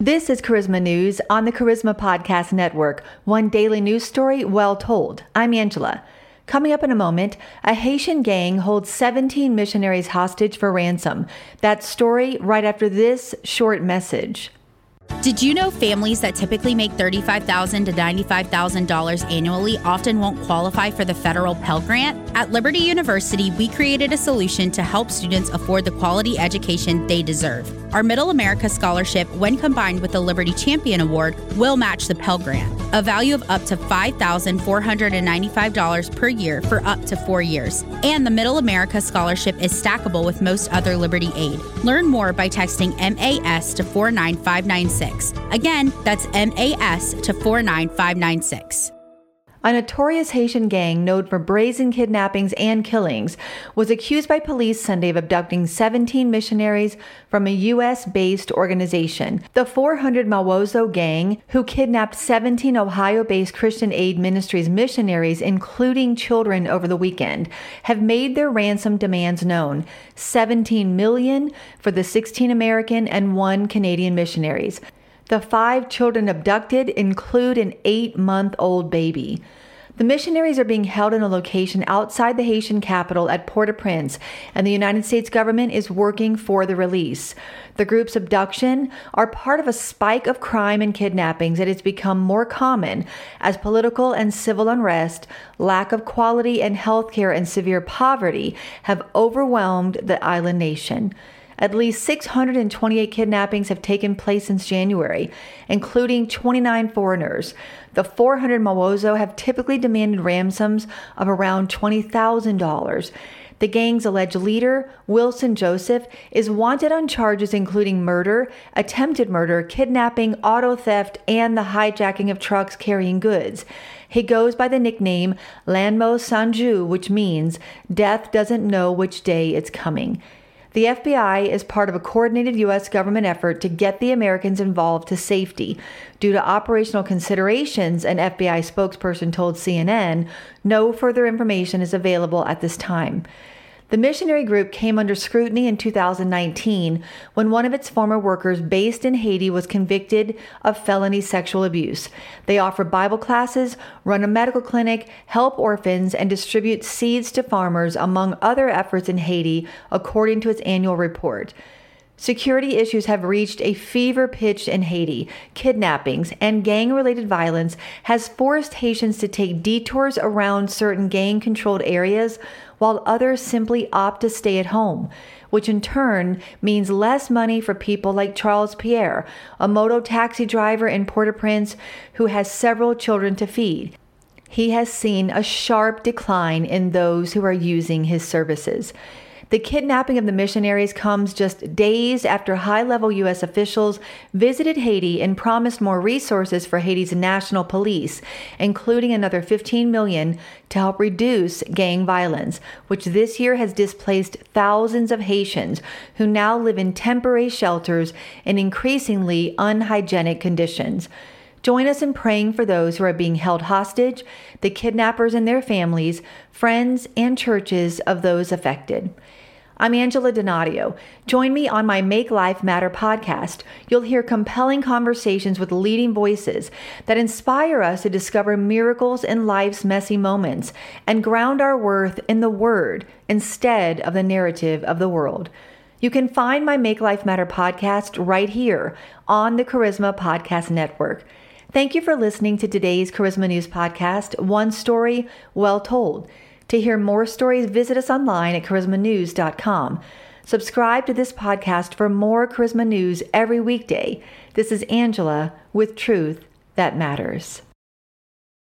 This is Charisma News on the Charisma Podcast Network. One daily news story well told. I'm Angela. Coming up in a moment, a Haitian gang holds 17 missionaries hostage for ransom. That story right after this short message. Did you know families that typically make $35,000 to $95,000 annually often won't qualify for the federal Pell Grant? At Liberty University, we created a solution to help students afford the quality education they deserve. Our Middle America Scholarship, when combined with the Liberty Champion Award, will match the Pell Grant, a value of up to $5,495 per year for up to 4 years. And the Middle America Scholarship is stackable with most other Liberty aid. Learn more by texting MAS to 49596. Again, that's MAS to 49596. A notorious Haitian gang known for brazen kidnappings and killings was accused by police Sunday of abducting 17 missionaries from a U.S.-based organization. The 400 Mawozo gang, who kidnapped 17 Ohio-based Christian Aid Ministries missionaries, including children, over the weekend, have made their ransom demands known: $17 million for the 16 American and 1 Canadian missionaries. The 5 children abducted include an 8-month-old baby. The missionaries are being held in a location outside the Haitian capital at Port-au-Prince, and the United States government is working for the release. The group's abduction are part of a spike of crime and kidnappings that has become more common as political and civil unrest, lack of quality and health care, and severe poverty have overwhelmed the island nation. At least 628 kidnappings have taken place since January, including 29 foreigners. The 400 Mawozo have typically demanded ransoms of around $20,000. The gang's alleged leader, Wilson Joseph, is wanted on charges including murder, attempted murder, kidnapping, auto theft, and the hijacking of trucks carrying goods. He goes by the nickname Lanmo Sanju, which means death doesn't know which day it's coming. The FBI is part of a coordinated U.S. government effort to get the Americans involved to safety. Due to operational considerations, an FBI spokesperson told CNN, no further information is available at this time. The missionary group came under scrutiny in 2019 when one of its former workers based in Haiti was convicted of felony sexual abuse. They offer Bible classes, run a medical clinic, help orphans, and distribute seeds to farmers, among other efforts in Haiti, according to its annual report. Security issues have reached a fever pitch in Haiti. Kidnappings and gang-related violence has forced Haitians to take detours around certain gang-controlled areas, while others simply opt to stay at home, which in turn means less money for people like Charles Pierre, a moto taxi driver in Port-au-Prince who has several children to feed. He has seen a sharp decline in those who are using his services. The kidnapping of the missionaries comes just days after high-level U.S. officials visited Haiti and promised more resources for Haiti's national police, including another $15 million to help reduce gang violence, which this year has displaced thousands of Haitians who now live in temporary shelters in increasingly unhygienic conditions. Join us in praying for those who are being held hostage, the kidnappers and their families, friends, and churches of those affected. I'm Angela Donadio. Join me on my Make Life Matter podcast. You'll hear compelling conversations with leading voices that inspire us to discover miracles in life's messy moments and ground our worth in the Word instead of the narrative of the world. You can find my Make Life Matter podcast right here on the Charisma Podcast Network. Thank you for listening to today's Charisma News podcast, One Story Well Told. To hear more stories, visit us online at charismanews.com. Subscribe to this podcast for more Charisma News every weekday. This is Angela with Truth That Matters.